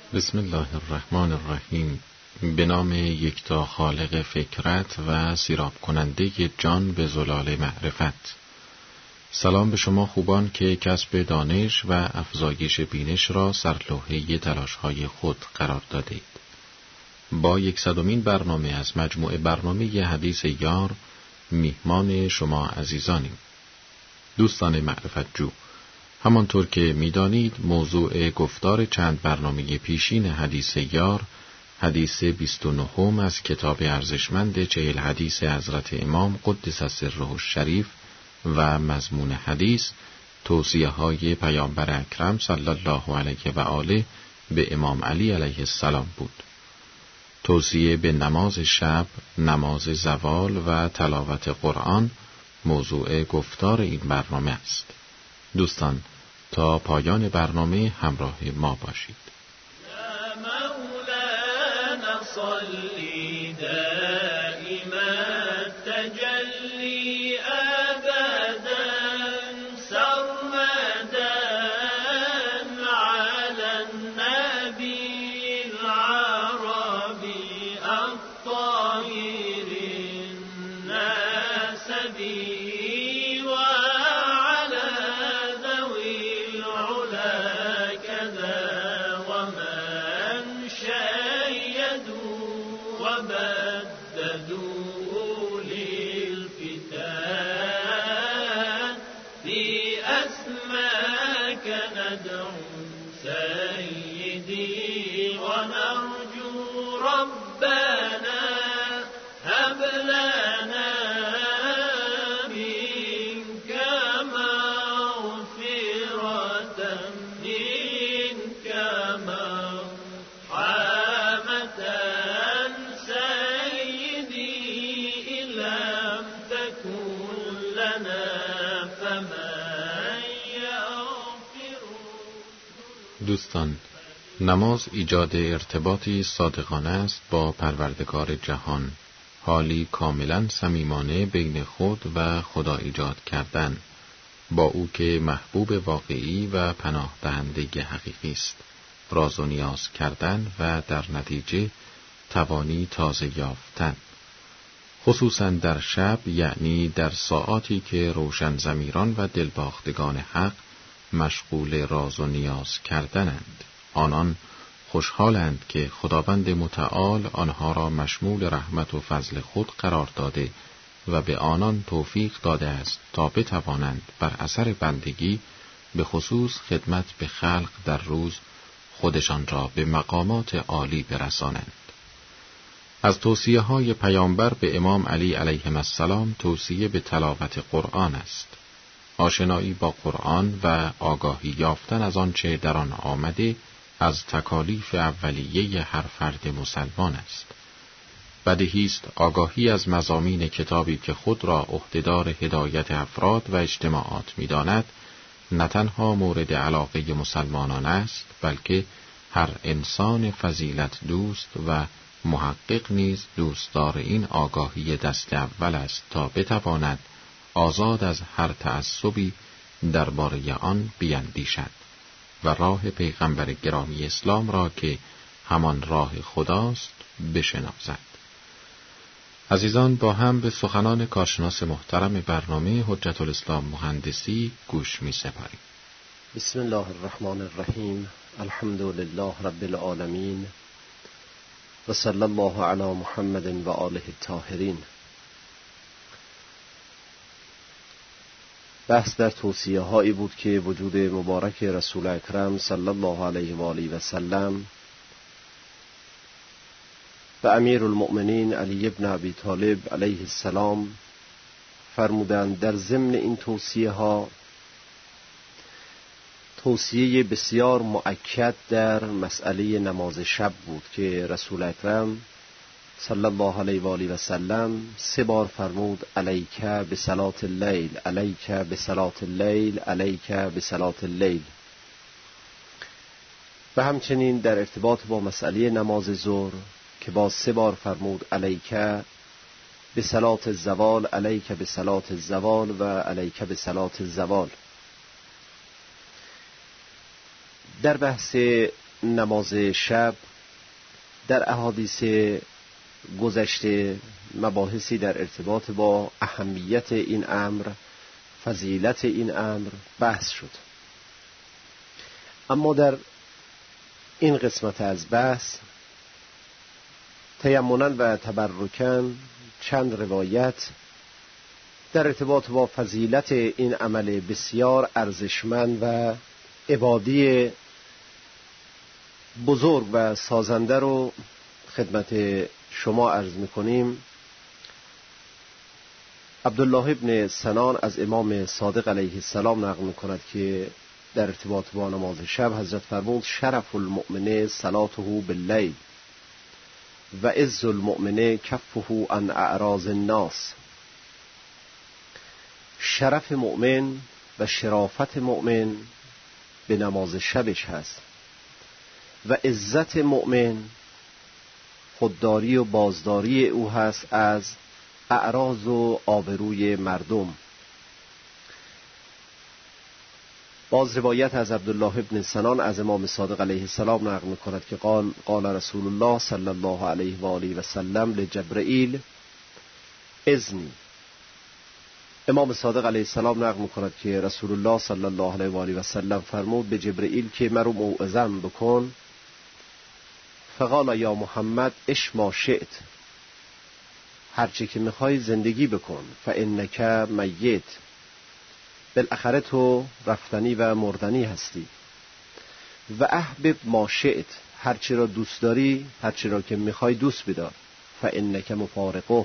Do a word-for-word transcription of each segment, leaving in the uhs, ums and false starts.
بسم الله الرحمن الرحیم. به نام یکتا خالق فکرت و سیراب کننده جان به زلال معرفت. سلام به شما خوبان که کسب دانش و افزایش بینش را سرلوحه تلاش‌های خود قرار دادید. با یکصدمین برنامه از مجموعه برنامه حدیث یار میهمان شما عزیزانیم. دوستان معرفت جو، همانطور که می‌دانید موضوع گفتار چند برنامه پیشین حدیث یار حدیث بیست و نهم از کتاب ارزشمند چهل حدیث حضرت امام قدس سره الشریف و مضمون حدیث توصیه‌های پیامبر اکرم صلی الله علیه و آله به امام علی علیه السلام بود. توصیه به نماز شب، نماز زوال و تلاوت قرآن موضوع گفتار این برنامه است. دوستان تا پایان برنامه همراه ما باشید. دوستان، نماز ایجاد ارتباطی صادقانه است با پروردگار جهان، حالی کاملا صمیمانه بین خود و خدا ایجاد کردن، با او که محبوب واقعی و پناه دهنده حقیقی است، راز و نیاز کردن و در نتیجه توانی تازه یافتن، خصوصا در شب، یعنی در ساعاتی که روشن ضمیران و دلباختگان حق مشغول راز و نیاز کردنند. آنان خوشحالند که خداوند متعال آنها را مشمول رحمت و فضل خود قرار داده و به آنان توفیق داده است تا بتوانند بر اثر بندگی، به خصوص خدمت به خلق در روز، خودشان را به مقامات عالی برسانند. از توصیه های پیامبر به امام علی علیه السلام توصیه به تلاوت قرآن است. آشنایی با قرآن و آگاهی یافتن از آنچه در آن آمده از تکالیف اولیه هر فرد مسلمان است. بدیهی است آگاهی از مضامین کتابی که خود را عهدهدار هدایت افراد و اجتماعات می‌داند نه تنها مورد علاقه مسلمانان است، بلکه هر انسان فضیلت دوست و محقق نیز دوستدار این آگاهی دست اول است تا بتواند آزاد از هر تعصبی درباره آن بیندیشد و راه پیغمبر گرامی اسلام را که همان راه خداست بشناسد. عزیزان، با هم به سخنان کارشناس محترم برنامه حجت الاسلام مهندسی گوش می سپاریم. بسم الله الرحمن الرحیم. الحمد لله رب العالمین و صلی الله علی محمد و آله الطاهرین. بحث در توصیه هایی بود که وجود مبارک رسول اکرم صلی الله علیه و آله و سلم و امیر المؤمنین علی ابن ابی طالب علیه السلام فرمودند در ضمن این توصیه ها توصیه بسیار مؤکد در مسئله نماز شب بود که رسول اکرم صلی الله علیه و آله و سلم سه بار فرمود علیک بصلات اللیل، علیک بصلات اللیل، علیک بصلات اللیل. و همچنین در ارتباط با مسئله نماز ظهر که باز سه بار فرمود علیک بصلات الزوال، علیک بصلات الزوال و علیک بصلات الزوال. در بحث نماز شب در احادیث گذشته مباحثی در ارتباط با اهمیت این امر، فضیلت این امر بحث شد. اما در این قسمت از بحث تیمنا و تبرکاً چند روایت در ارتباط با فضیلت این عمل بسیار ارزشمند و عبادی بزرگ و سازنده رو خدمت شما عرض می‌کنیم. عبدالله ابن سنان از امام صادق علیه السلام نقل می‌کند که در ارتباط با نماز شب حضرت فرمود شرف المؤمن صلاته باللیل و عز المؤمن کفه عن اعراض الناس. شرف مؤمن و شرافت مؤمن به نماز شبش هست و عزت مؤمن خودداری و بازداری او هست از اعراض و آبروی مردم. باز روایت از عبدالله ابن سنان از امام صادق علیه السلام نقل می‌کند که قال قال رسول الله صلی الله علیه و آله و سلم لجبرائیل اذنی. امام صادق علیه السلام نقل می‌کند که رسول الله صلی الله علیه و آله و سلم فرمود به جبرائیل که مرا موعظم بکن. فقال یا محمد اش ما شئت، هرچی که میخوای زندگی بکن. فانک میت، بالاخره تو رفتنی و مردنی هستی. و احبب ما شئت، هرچی را دوست داری، هرچی را که میخوای دوست بدار. فانک مفارقه،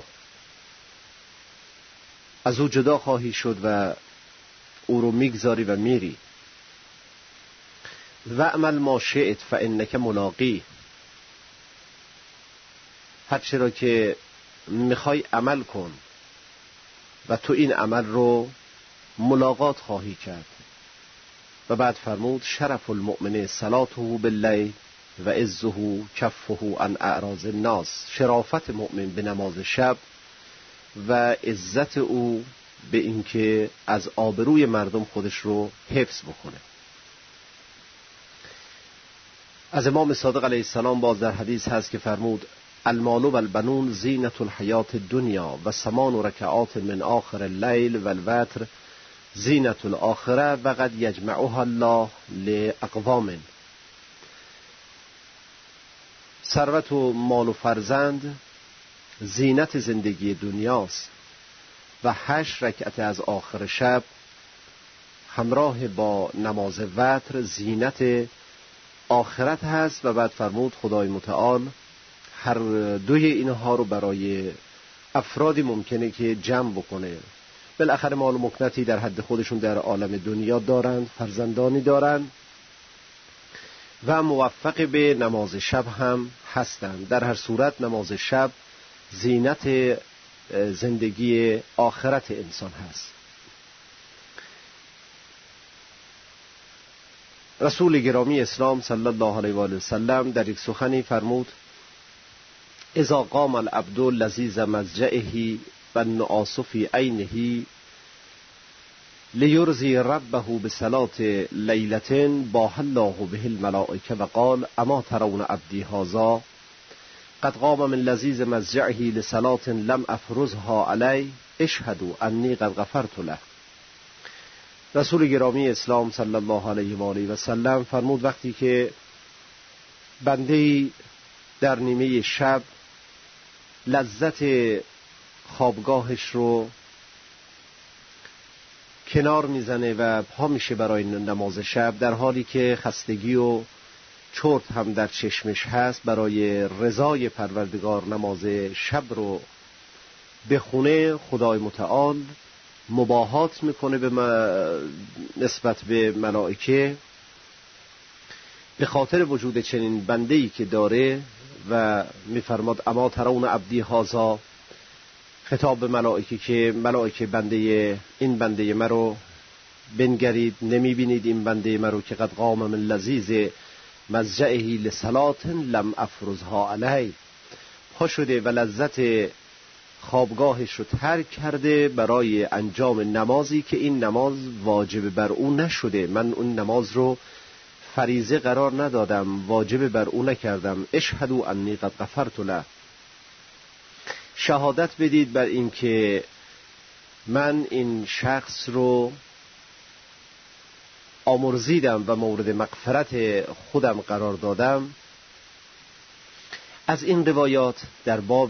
از او جدا خواهی شد و او رو میگذاری و میری. و اعمل ما شئت فانک ملاقی، هرچی را که میخوای عمل کن و تو این عمل رو ملاقات خواهی کرد. و بعد فرمود شرف المؤمن صلاته باللیل و عزه کفه عن اعراض الناس. شرافت مؤمن به نماز شب و عزت او به اینکه از آبروی مردم خودش رو حفظ بکنه. از امام صادق علیه السلام باز در حدیث هست که فرمود المال و البنون زینت الحیات الدنیا و ثمان رکعات من آخر اللیل و الوتر زینت الاخره و قد یجمعها الله لاقوام. ثروت و مال و فرزند زینت زندگی دنیاست و هشت رکعت از آخر شب همراه با نماز وتر زینت آخرت هست. و بعد فرمود خدای متعال هر دوی اینها رو برای افرادی ممکنه که جمع بکنه. بالاخره مال و مکنتی در حد خودشون در عالم دنیا دارند، فرزندانی دارند و موفق به نماز شب هم هستند. در هر صورت نماز شب زینت زندگی آخرت انسان هست. رسول گرامی اسلام صلی الله علیه و آله و سلم در یک سخنی فرمود اذا قام العبد لذیذ مضجعه و النعاس فی عینه لیرضی ربه بصلاة لیلة باح الله به الملائکه و قال اما ترون عبدی هذا قد قام من لذیذ مضجعه لصلاة لم افرضها علی اشهدوا انی قد غفرت له. رسول گرامی اسلام صلی الله علیه و آله و سلم فرمود وقتی که بنده‌ای در نیمه شب لذت خوابگاهش رو کنار میزنه و پا میشه برای نماز شب، در حالی که خستگی و چرت هم در چشمش هست، برای رضای پروردگار نماز شب رو بخونه، خدای متعال مباهات میکنه به نسبت به ملائکه به خاطر وجود چنین بنده‌ای که داره و میفرماد اما ترون عبدی هذا، خطاب به ملائکه که ملائکه بنده این بنده مرو بنگرید، نمیبینید این بنده مرو که قد قام من لذیذ مضجعه لصلاة لم افرضها علیه، پا شده و لذت خوابگاهش رو ترک کرده برای انجام نمازی که این نماز واجب بر او نشده، من اون نماز رو فریضه قرار ندادم، واجب بر او نکردم. اشهدوا انی قد غفرت له، شهادت بدید بر این که من این شخص رو آمرزیدم و مورد مغفرت خودم قرار دادم. از این روایات در باب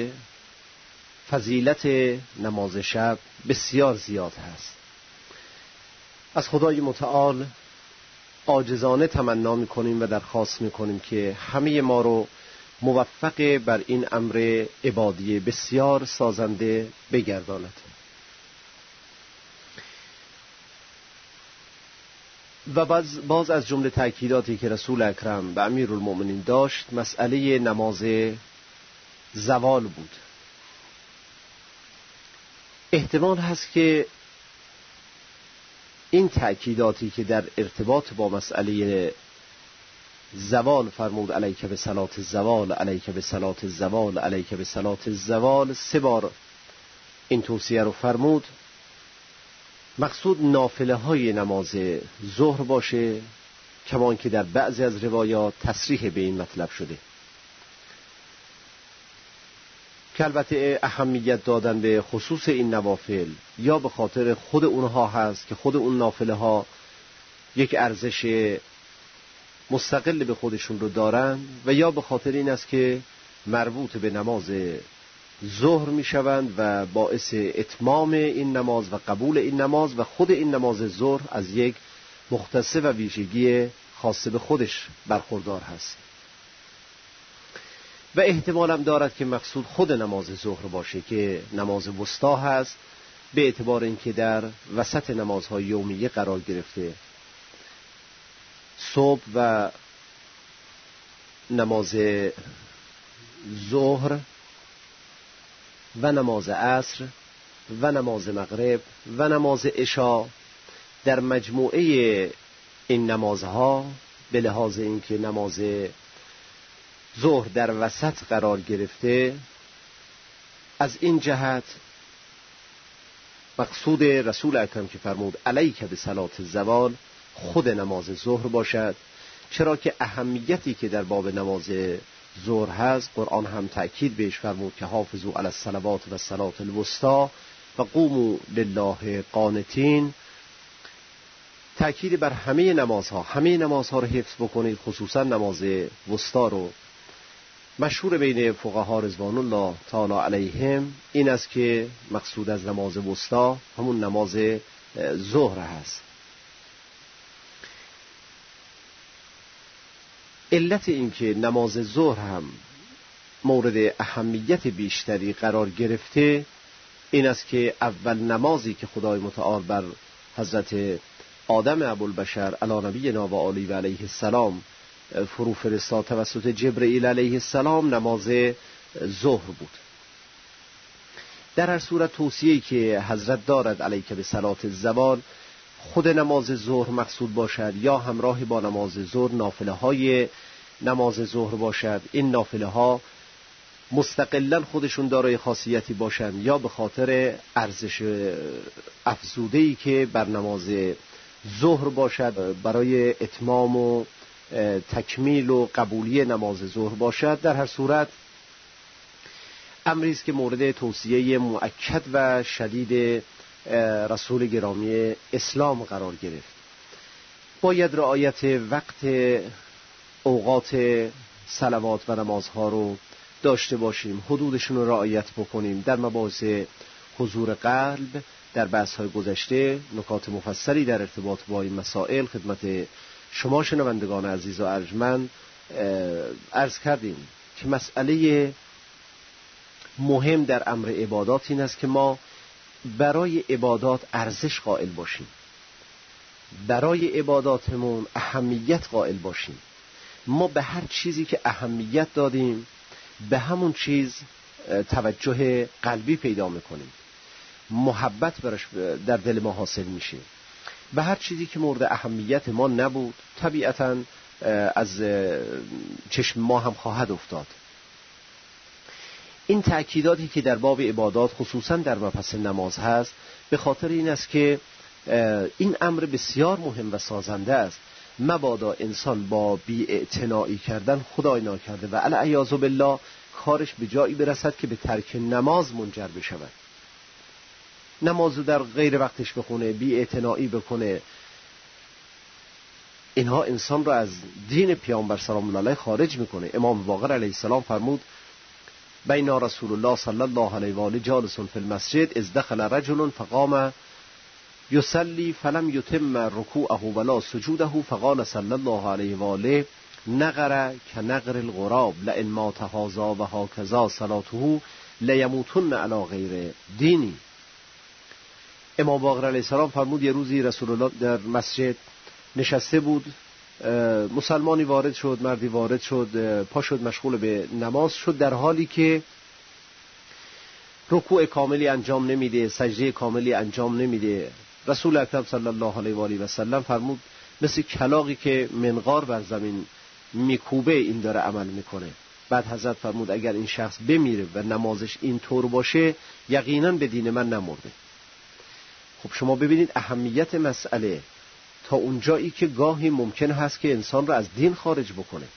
فضیلت نماز شب بسیار زیاد هست. از خدای متعال عاجزانه تمنا می‌کنیم و درخواست می‌کنیم که همه ما رو موفق بر این امر عبادی بسیار سازنده بگرداند. و باز, باز از جمله تأکیداتی که رسول اکرم و امیرالمؤمنین داشت مسئله نماز زوال بود. احتمال هست که این تأکیداتی که در ارتباط با مسئله زوال فرمود علیک به صلات الزوال، علیک به صلات الزوال، علیک به صلات الزوال، سه بار این توصیه رو فرمود، مقصود نافله های نماز ظهر باشه، کمان که در بعضی از روایات تصریح به این مطلب شده که البته اهمیت دادن به خصوص این نوافل یا به خاطر خود اونها هست که خود اون نافله ها یک ارزش مستقل به خودشون رو دارن، و یا به خاطر این است که مربوط به نماز ظهر می شوند و باعث اتمام این نماز و قبول این نماز و خود این نماز ظهر از یک مختصه و ویژگی خاصه به خودش برخوردار هست. و احتمالم دارد که مقصود خود نماز ظهر باشه که نماز وسطی هست، به اعتبار اینکه در وسط نمازهای یومیه قرار گرفته. صبح و نماز ظهر و نماز عصر و نماز مغرب و نماز عشا در مجموعه این نمازها به لحاظ اینکه نماز ظهر در وسط قرار گرفته، از این جهت مقصود رسول اکرم که فرمود علیک به صلات الزوال خود نماز ظهر باشد، چرا که اهمیتی که در باب نماز ظهر هست قرآن هم تأکید بهش فرمود که حافظوا علی الصلوات و الصلاة الوسطی و قوموا لله قانتین. تأکید بر همه نمازها، همه نمازها رو حفظ بکنید، خصوصا نماز وسطی رو. مشهور بین فقها رضوان الله تعالی علیهم این است که مقصود از نماز وسطی همون نماز ظهر هست. علت این که نماز ظهر هم مورد اهمیت بیشتری قرار گرفته این است که اول نمازی که خدای متعال بر حضرت آدم ابوالبشر علی نبینا و آله و علیه السلام فرو فرستاد توسط جبرئیل علیه السلام نماز ظهر بود. در هر صورت توصیه‌ای که حضرت دارد علیک به صلات الزوال خود نماز ظهر مقصود باشد یا همراه با نماز ظهر نافله های نماز ظهر باشد. این نافله ها مستقلاً خودشون دارای خاصیتی باشند یا به خاطر ارزش افزوده‌ای که بر نماز ظهر باشد برای اتمام و تکمیل و قبولی نماز ظهر باشد. در هر صورت امری است که مورد توصیه مؤکد و شدید رسول گرامی اسلام قرار گرفت. باید رعایت وقت اوقات صلوات و نمازها رو داشته باشیم، حدودشون رو رعایت بکنیم. در مباحث حضور قلب در بحث‌های گذشته نکات مفصلی در ارتباط با این مسائل خدمت شما شنوندگان عزیز و ارجمند عرض کردیم که مسئله مهم در امر عبادات این است که ما برای عبادات ارزش قائل باشیم، برای عباداتمون اهمیت قائل باشیم. ما به هر چیزی که اهمیت دادیم به همون چیز توجه قلبی پیدا میکنیم، محبت برش در دل ما حاصل میشه. به هر چیزی که مورد اهمیت ما نبود طبیعتاً از چشم ما هم خواهد افتاد. این تأکیداتی که در باب عبادات خصوصاً در مبحث نماز هست به خاطر این است که این امر بسیار مهم و سازنده است مبادا انسان با بی‌اعتنایی کردن خدای ناکرده و العیاذ بالله کارش به جایی برسد که به ترک نماز منجر بشود. نمازو در غیر وقتش بخونه، بی‌اعتنایی بکنه، اینها انسان را از دین پیامبر سلام الله علیه خارج میکنه. امام باقر علیه السلام فرمود بین رسول الله صلی الله علیه و آله جالس فی المسجد اذ دخل رجل فقام یصلی فلم یتم رکوعه ولا سجوده فقال صلی الله علیه و آله نغر کنغر الغراب لئن مات هذا و هکذا صلاته لیموتن علی غیر دینی. امام باقر علیه السلام فرمود یه روزی رسول الله در مسجد نشسته بود، مسلمانی وارد شد، مردی وارد شد، پا شد مشغول به نماز شد، در حالی که رکوع کاملی انجام نمیده، سجده کاملی انجام نمیده. رسول اکرم صلی الله علیه و آله و سلم فرمود مثل کلاغی که منقار بر زمین میکوبه این داره عمل میکنه. بعد حضرت فرمود اگر این شخص بمیره و نمازش این طور باشه یقینا به دین من نمرده. خب شما ببینید اهمیت مسئله تا اونجایی که گاهی ممکن هست که انسان را از دین خارج بکنه.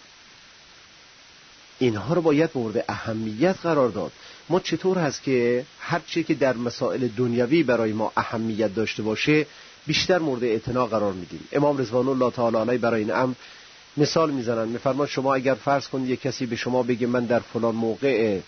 اینها رو باید مورد اهمیت قرار داد. ما چطور هست که هر چی که در مسائل دنیوی برای ما اهمیت داشته باشه بیشتر مورد اعتنا قرار میدیم. امام رضوان الله تعالی علیه برای این امر مثال میزنن، میفرماد شما اگر فرض کنید یک کسی به شما بگه من در فلان موقع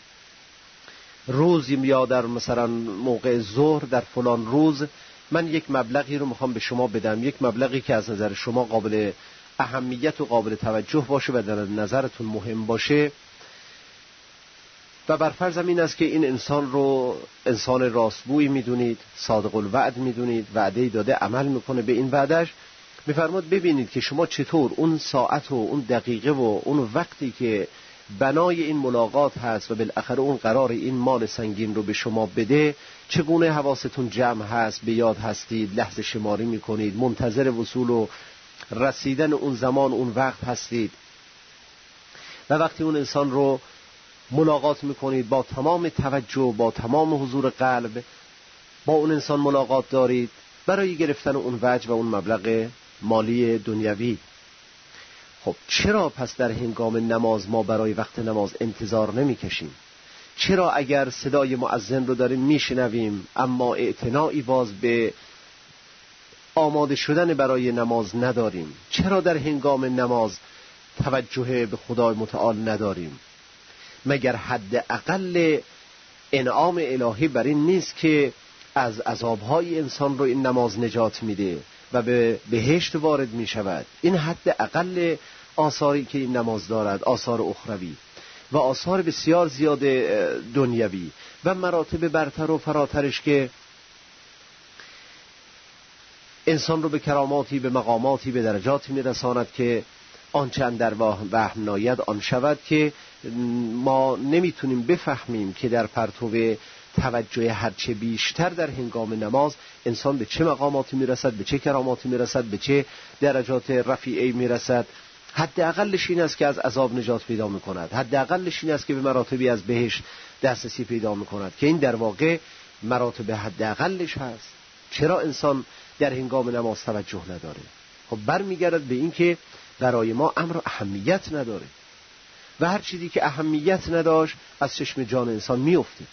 روز یا در مثلا موقع ظهر در فلان روز من یک مبلغی رو میخوام به شما بدم، یک مبلغی که از نظر شما قابل اهمیت و قابل توجه باشه و در نظرتون مهم باشه، و بر فرضم این است که این انسان رو انسان راستگویی میدونید، صادق الوعد میدونید، وعده داده عمل میکنه به این وعدش، میفرماد ببینید که شما چطور اون ساعت و اون دقیقه و اون وقتی که بنای این ملاقات هست و بالاخره اون قرار این مال سنگین رو به شما بده چگونه حواستون جمع هست، به یاد هستید، لحظه شماری میکنید، منتظر وصول و رسیدن اون زمان اون وقت هستید و وقتی اون انسان رو ملاقات میکنید با تمام توجه، با تمام حضور قلب با اون انسان ملاقات دارید برای گرفتن اون وجه و اون مبلغ مالی دنیوی. خب چرا پس در هنگام نماز ما برای وقت نماز انتظار نمی کشیم؟ چرا اگر صدای مؤذن رو داریم میشنویم اما اعتنایی باز به آماده شدن برای نماز نداریم؟ چرا در هنگام نماز توجه به خدای متعال نداریم؟ مگر حد اقل انعام الهی بر این نیست که از عذابهای انسان رو این نماز نجات میده و به بهشت وارد می شود؟ این حد اقل آثاری که این نماز دارد، آثار اخروی و آثار بسیار زیاد دنیوی و مراتب برتر و فراترش که انسان رو به کراماتی، به مقاماتی، به درجاتی می رساند که آنچه اندر وهم ناید آن شود که ما نمیتونیم بفهمیم که در پرتو توجه هرچه بیشتر در هنگام نماز انسان به چه مقاماتی میرسد، به چه کراماتی میرسد، به چه درجات رفیعی میرسد. حد اقلش این است که از عذاب نجات پیدا میکند، حد اقلش این است که به مراتبی از بهشت دسترسی پیدا میکند که این در واقع مراتب حد اقلش هست. چرا انسان در هنگام نماز توجه نداره؟ خب برمیگردد به این که برای ما امر اهمیت نداره و هر چیزی که اهمیت نداشت از چشم جان انسان میفته.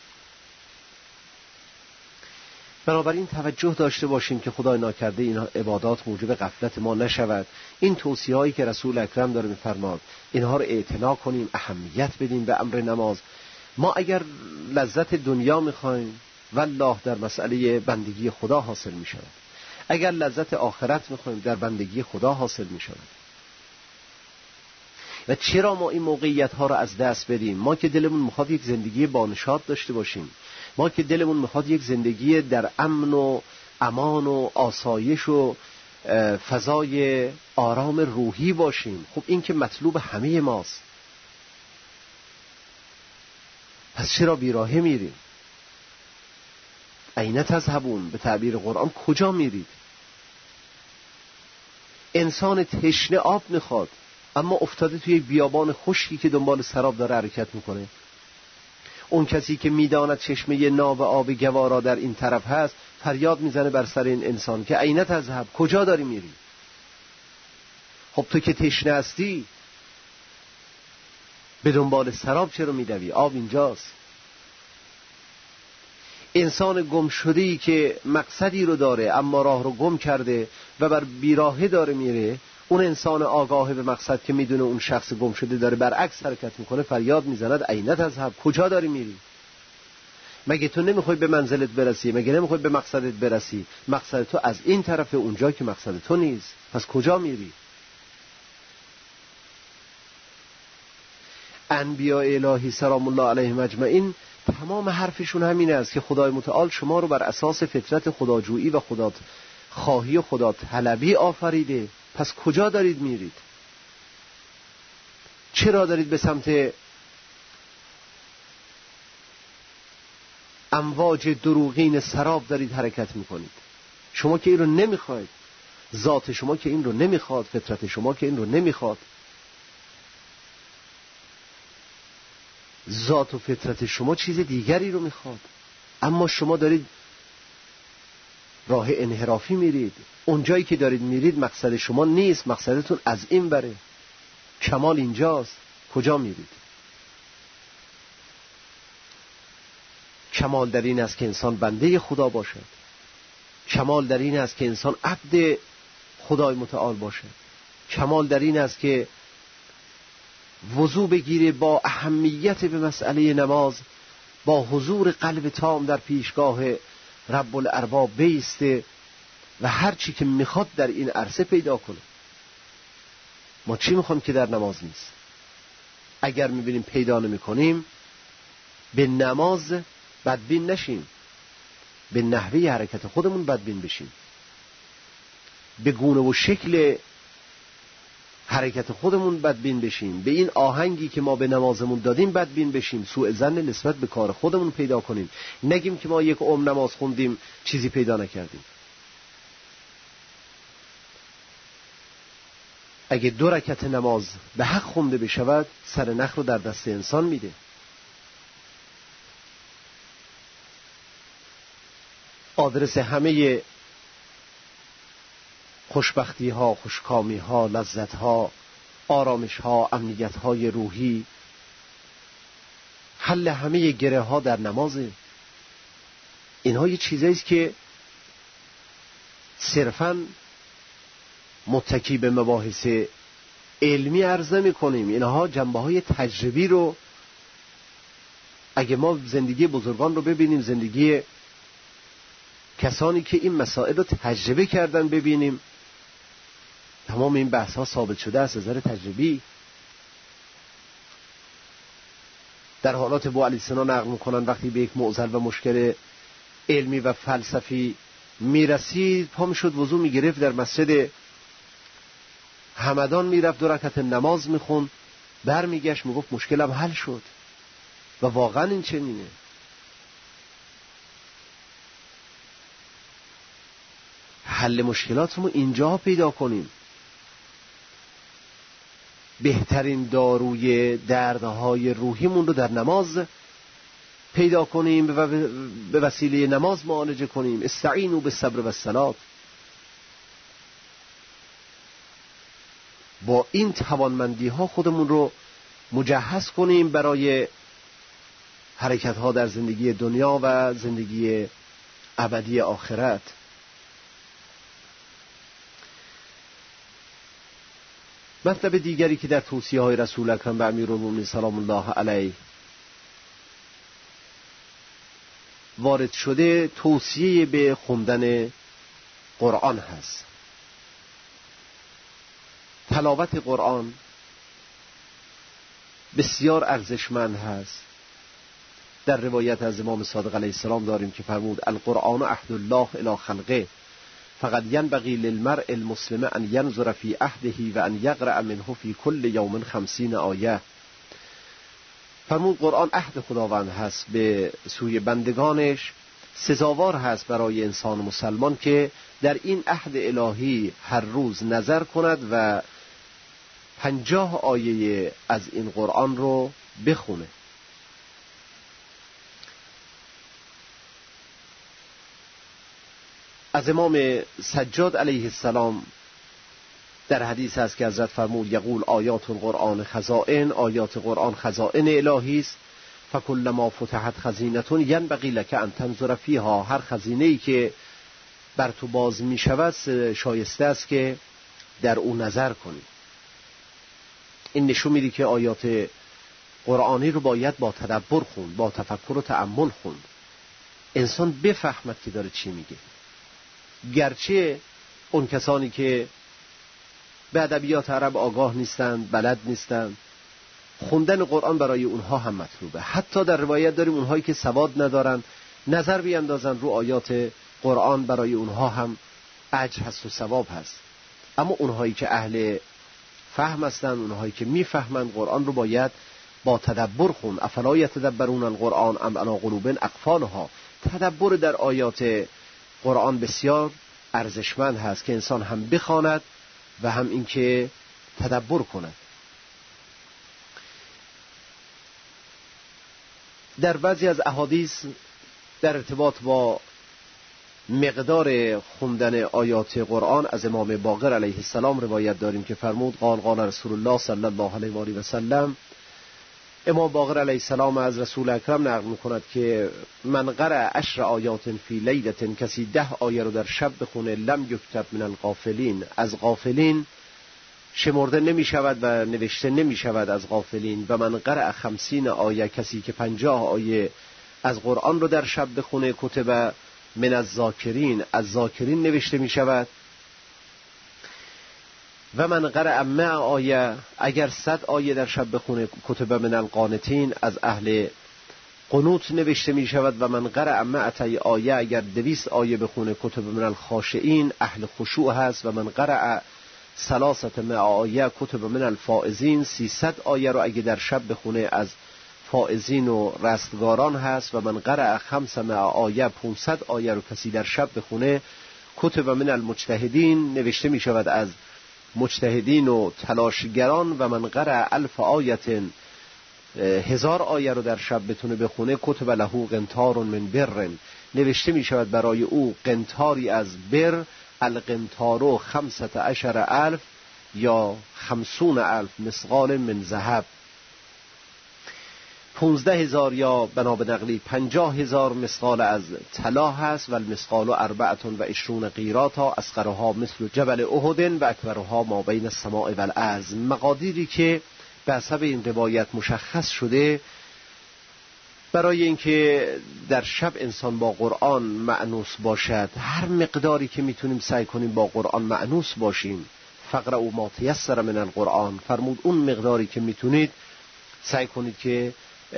بنابراین توجه داشته باشیم که خدای ناکرده این عبادات موجب غفلت ما نشود. این توصیه‌هایی که رسول اکرم داره می‌فرماد اینها رو اعتنا کنیم، اهمیت بدیم به امر نماز. ما اگر لذت دنیا می‌خوایم والله در مسئله بندگی خدا حاصل می‌شود، اگر لذت آخرت می‌خوایم در بندگی خدا حاصل می‌شود. و چرا ما این موقعیت‌ها رو از دست بدیم؟ ما که دلمون می‌خواد یک زندگی بانشاد داشته باشیم، ما که دلمون میخواد یک زندگی در امن و امان و آسایش و فضای آرام روحی باشیم. خب این که مطلوب همه ماست، پس چرا بیراهه میریم؟ اینه تذهبون، به تعبیر قرآن کجا میرید؟ انسان تشنه آب میخواد اما افتاده توی بیابان خشکی که دنبال سراب داره حرکت میکنه. اون کسی که میداند چشمه ناب آب گوارا در این طرف هست فریاد میزنه بر سر این انسان که اینه تذهب، کجا داری میری؟ خب تو که تشنه هستی به دنبال سراب چرا میدوی؟ آب اینجاست. انسان گم شده‌ای که مقصدی رو داره اما راه رو گم کرده و بر بیراهه داره میره، اون انسان آگاه به مقصد که میدونه اون شخص گم شده داره برعکس حرکت میکنه، فریاد میزند عینت از حب، کجا داری میری؟ مگه تو نمیخوای به منزلت برسی؟ مگه نمیخوای به مقصدت برسی؟ مقصد تو از این طرف، اونجا که مقصد تو نیست، پس کجا میری؟ انبیاء الهی سلام الله علیهم اجمعین تمام حرفشون همین است که خدای متعال شما رو بر اساس فطرت خداجویی و خدا خواهی و خدا طلبی آفریده، پس کجا دارید میرید؟ چرا دارید به سمت امواج دروغین سراب دارید حرکت میکنید؟ شما که این رو نمیخواید، ذات شما که این رو نمیخواد، فطرت شما که این رو نمیخواد. ذات و فطرت شما چیز دیگری رو میخواد، اما شما دارید راه انحرافی میرید. اونجایی که دارید میرید مقصد شما نیست، مقصدتون از این بره. کمال اینجاست، کجا میرید؟ کمال در این است که انسان بنده خدا باشد. کمال در این است که انسان عبد خدای متعال باشد. کمال در این است که وضو بگیره، با اهمیت به مسئله نماز، با حضور قلب تام در پیشگاه رب الارباب بیسته و هر چی که میخواد در این عرصه پیدا کنه. ما چی میخوام که در نماز نیست؟ اگر میبینیم پیدا نمیکنیم، به نماز بدبین نشیم، به نحوه حرکت خودمون بدبین بشیم، به گونه و شکل حرکت خودمون بدبین بشیم، به این آهنگی که ما به نمازمون دادیم بدبین بشیم، سوء ظن نسبت به کار خودمون پیدا کنیم، نگیم که ما یک عمر نماز خوندیم چیزی پیدا نکردیم. اگه دو رکعت نماز به حق خونده بشود، سر نخ رو در دست انسان میده. آدرس همه خوشبختی ها، خوشکامی ها، لذت ها، آرامش ها، امنیت های روحی، حل همه گره ها در نمازه. اینها یه چیزایی است که صرفاً متکی به مباحث علمی عرض نمی کنیم. اینها جنبه های تجربی رو، اگه ما زندگی بزرگان رو ببینیم، زندگی کسانی که این مسائل رو تجربه کردن ببینیم، تمام این بحث ها ثابت شده از نظر تجربی. در حالات ابو علی السنا نقل میکنن وقتی به یک معضل و مشکل علمی و فلسفی میرسید، پا میشد وضو میگرفت، در مسجد همدان میرفت، دو رکعت نماز میخوند، برمیگشت میگفت مشکلم حل شد. و واقعا این چنینه. حل مشکلات رو اینجا پیدا کنیم. بهترین داروی دردهای روحیمون رو در نماز پیدا کنیم و به وسیله نماز معالجه کنیم. استعینوا بالصبر والصلاة. با این توانمندی ها خودمون رو مجهز کنیم برای حرکت ها در زندگی دنیا و زندگی ابدی آخرت. مطلب دیگری که در توصیه های رسول اکرم به امیرالمومنین سلام الله علیه وارد شده، توصیه به خوندن قرآن هست. تلاوت قرآن بسیار ارزشمند هست. در روایت از امام صادق علیه السلام داریم که فرمود القرآن عهد الله الی خلقه فقط ینبغی للمرء المسلم ان ینظر فی عهده و ان یقرأ منه فی کل یوم خمسین آیه. فرمود قرآن عهد خداوند هست به سوی بندگانش، سزاوار هست برای انسان مسلمان که در این عهد الهی هر روز نظر کند و پنجاه آیه از این قرآن رو بخونه. از امام سجاد علیه السلام در حدیث هست که حضرت فرمود یقول آیات القرآن خزائن، آیات قرآن خزائن الهی است، فکلما فتحت خزینة ینبغی لک ان تنظر فیها، هر خزینه‌ای که بر تو باز می شود شایسته است که در او نظر کنی. این نشون میده که آیات قرآنی رو باید با تدبر خوند، با تفکر و تأمل خوند، انسان بفهمد که داره چی میگه. گرچه اون کسانی که به ادبیات عرب آگاه نیستند، بلد نیستند، خوندن قرآن برای اونها هم مطلوبه. حتی در روایت داریم اونهایی که سواد ندارن نظر بیندازن رو آیات قرآن، برای اونها هم اجر هست و ثواب هست. اما اونهایی که اهل فهم هستن، اونهایی که میفهمن قرآن رو باید با تدبر خوند. افلا یتدبرون القرآن ام علی قلوب اقفالها. تدبر در آیات قرآن بسیار ارزشمند هست که انسان هم بخواند و هم اینکه تدبر کند. در بعضی از احادیث در ارتباط با مقدار خوندن آیات قرآن از امام باقر علیه السلام روایت داریم که فرمود قال قال رسول الله صلی الله علیه و آله و سلم. امام باقر علیه السلام از رسول اکرم نقل می‌کند که من قرأ عشر آیات فی لیلة، کسی ده آیه رو در شب بخونه لم یکتب من الغافلین، از غافلین شمرده نمی شود و نوشته نمی شود از غافلین. و من قرأ خمسین آیه، کسی که پنجاه آیه از قرآن رو در شب بخونه کتب من الذاکرین، از ذاکرین نوشته می شود. و من قرأ مع آیه، اگر صد آیه در شب بخونه کتب من القانتین، از اهل قنوت نوشته می شود. و من قرأ مع آیه، اگر دویست آیه بخونه کتب من الخاشعین، اهل خشوع هست. و من قرأ ثلاثت مع آیه کتب من الفائزین، سیصد آیه رو اگه در شب بخونه از فائزین و رستگاران هست. و من قرأ خمس مع آیه، پانصد آیه رو کسی در شب بخونه کتب من المجتهدین، نوشته می شود از مجتهدین و تلاشگران. و من قرأ الف آیت، هزار آیه رو در شب بتونه بخونه کتب له قنطار من بر، نوشته می شود برای او قنطاری از بر. القنطار خمسة عشر الف یا خمسون الف مثقال من ذهب، پونزده هزار یا بنا به نقلی پنجاه هزار مثقال از طلا هست. و المثقال اربعتون و عشرون قیراطا، اصغرها مثل جبل احد و اکبرها ما بین السماء و الارض. مقادیری که به حسب این روایت مشخص شده برای اینکه در شب انسان با قرآن مأنوس باشد. هر مقداری که میتونیم سعی کنیم با قرآن مأنوس باشیم. فقرأوا ما تیسر من القرآن، فرمود اون مقداری که میتونید سعی کنید که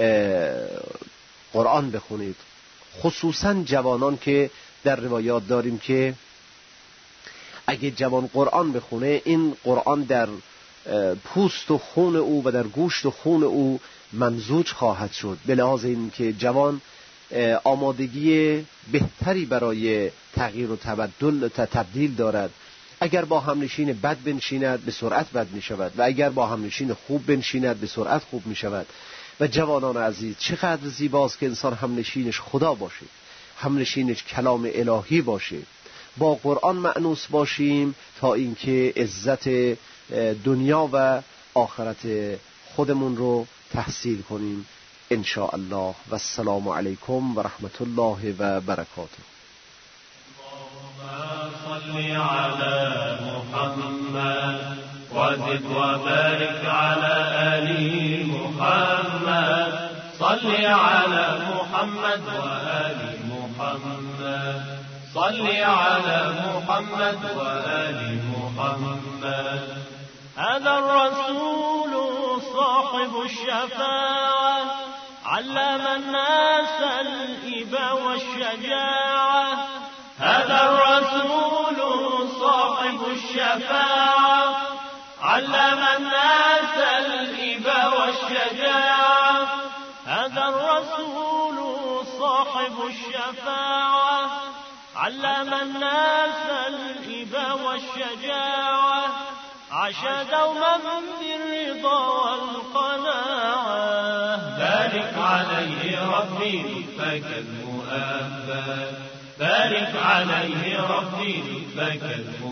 قرآن بخونید. خصوصا جوانان که در روایات داریم که اگه جوان قرآن بخونه، این قرآن در پوست و خون او و در گوشت و خون او ممزوج خواهد شد، به لحاظ این که جوان آمادگی بهتری برای تغییر و تبدل تبدیل دارد. اگر با همنشین بد بنشیند به سرعت بد می شود و اگر با همنشین خوب بنشیند به سرعت خوب می شود. و جوانان عزیز، چقدر زیباست که انسان همنشینش خدا باشه، همنشینش کلام الهی باشه. با قرآن مأنوس باشیم تا اینکه عزت دنیا و آخرت خودمون رو تحصیل کنیم ان شاء الله. و السلام علیکم و رحمت الله و برکاته. صل على محمد وزد وبارك على آل محمد. صل على محمد وآل محمد. صل على محمد وآل محمد. هذا الرسول صاحب الشفاعة، علم الناس الإبا والشجاعة. هذا الرسول صاحب الشفاعة، علم الناس الإبا والشجاعة. هذا الرسول صاحب الشفاعة، علم الناس الإبا والشجاعة. عاش دوما بالرضا والقناعة، بارك عليه ربي فك المؤبد. بارك عليه ربي لطفك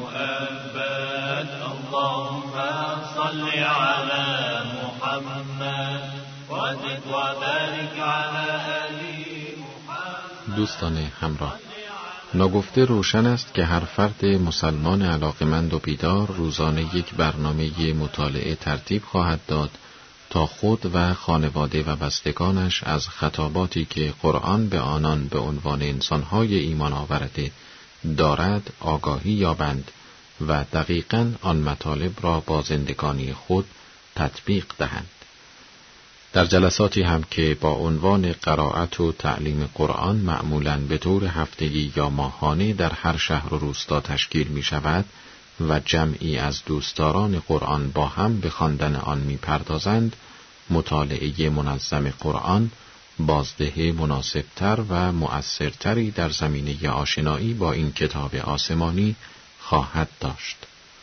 المؤبد اللهم صل على محمد وزد وبارك على آل محمد. دوستان همراه، ناگفته روشن است که هر فرد مسلمان علاقمند و بیدار روزانه یک برنامه مطالعه ترتیب خواهد داد تا خود و خانواده و بستگانش از خطاباتی که قرآن به آنان به عنوان انسانهای ایمان آورده دارد آگاهی یابند و دقیقاً آن مطالب را با زندگانی خود تطبیق دهند. در جلساتی هم که با عنوان قرائت و تعلیم قرآن معمولاً به طور هفتگی یا ماهانه در هر شهر و روستا تشکیل می شود و جمعی از دوستداران قرآن با هم به خواندن آن می پردازند، مطالعه منظم قرآن بازده مناسبتر و مؤثرتری در زمینه آشنایی با این کتاب آسمانی خواهد داشت.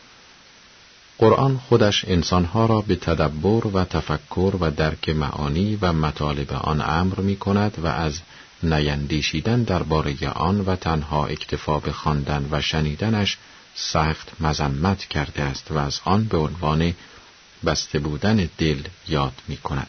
قرآن خودش انسانها را به تدبر و تفکر و درک معانی و مطالب آن امر می کند و از نیندیشیدن درباره آن و تنها اکتفا به خواندن و شنیدنش سخت مذمت کرده است و از آن به عنوان بسته بودن دل یاد می کند.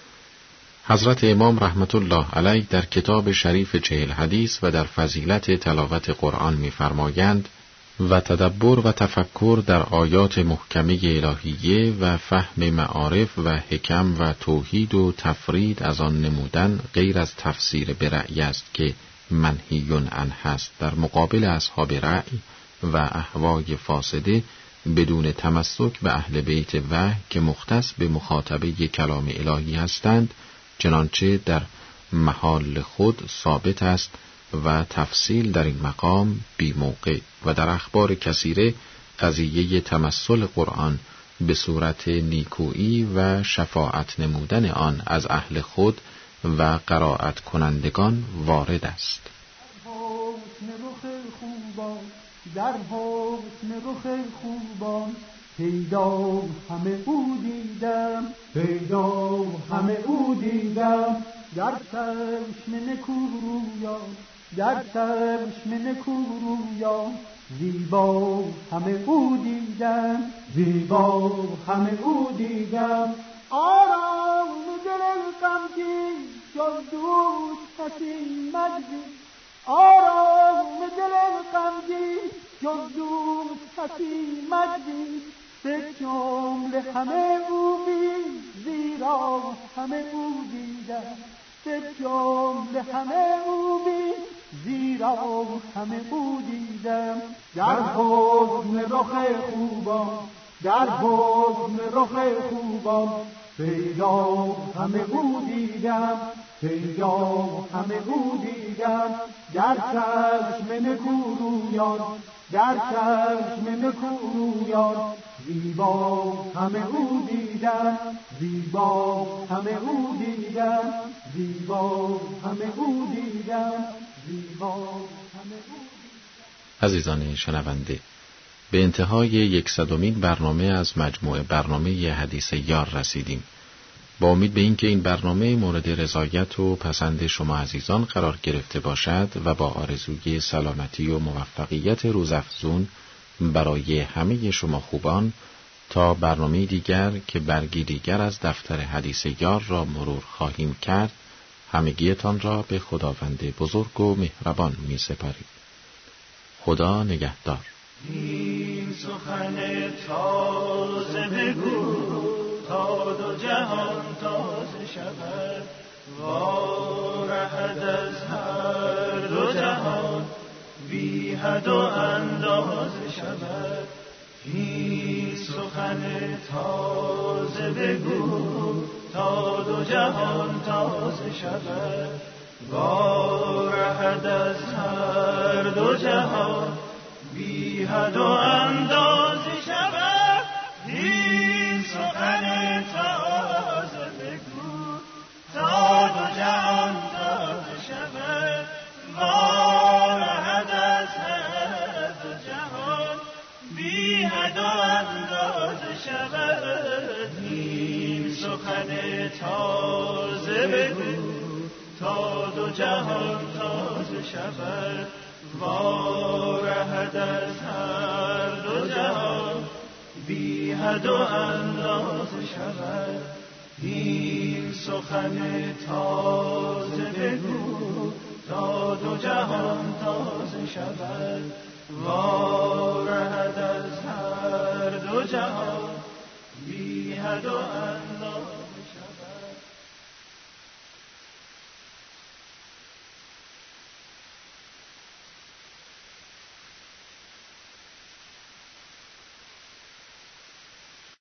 حضرت امام رحمت الله علیه در کتاب شریف چهل حدیث و در فضیلت تلاوت قرآن می فرمایند و تدبر و تفکر در آیات محکمه الهیه و فهم معارف و حکم و توحید و تفرید از آن نمودن غیر از تفسیر به رأی است که منهی عنه است، در مقابل اصحاب رأی و اهوای فاسده بدون تمسک به اهل بیت وحی که مختص به مخاطبه کلام الهی هستند، چنانچه در محال خود ثابت است و تفصیل در این مقام بی موقع و در اخبار کثیره قضیه تمثل قرآن به صورت نیکویی و شفاعت نمودن آن از اهل خود و قرائت کنندگان وارد است. در حسن رخ خوبان پیدا همه او دیدم، پیدا همه او دیدم، در چشم نکورویان، در چشم نکورویان زیبا همه او دیدم، زیبا همه او دیدم. آرام دل غمگین جز دوست کسی مجزی، آرام دل غمگین جز دوست کسی مجزی، به جمله همه او بین زیرا همه او دیدم، به جمله همه او بین زیرا همه او دیدم. در حسن رخ خوبان، در حسن رخ خوبان پیدا همه او دیدم، پیدا همه او دیدم. در چشم نکورویان، در چشم نکورویان زیبا همه او دیدم، زیبا همه او دیدم، زیبا همه او دیدم، زیبا همه او. عزیزان شنونده، به انتهای یکصدمین برنامه از مجموعه برنامه حدیث یار رسیدیم. با امید به اینکه این برنامه مورد رضایت و پسند شما عزیزان قرار گرفته باشد و با آرزوی سلامتی و موفقیت روزافزون برای همه شما خوبان، تا برنامه دیگر که برگی دیگر از دفتر حدیث یار را مرور خواهیم کرد، همگیتان را به خداوند بزرگ و مهربان می سپاریم. خدا نگهدار. این سخن تازه بگو تا دو جهان تازه شود، وارهد از هر دو جهان بی حد و اندازه شود. این سخن تازه بگو تا دو جهان تازه شود، وارهد از هر دو جهان بی حد و اندازه شود. این سخن تازه بگو تا دو جهان تازه شود، وارهد از هر دو جهان بی حد و اندازه شود. این سخن تازه بگو تا دو جهان تازه شود، وارهد از هر دو جهان بی حد و اندازه شود. این سخن تازه بگو تا دو جهان تازه شود. وارهد از هر دو جهان بی حد و اندازه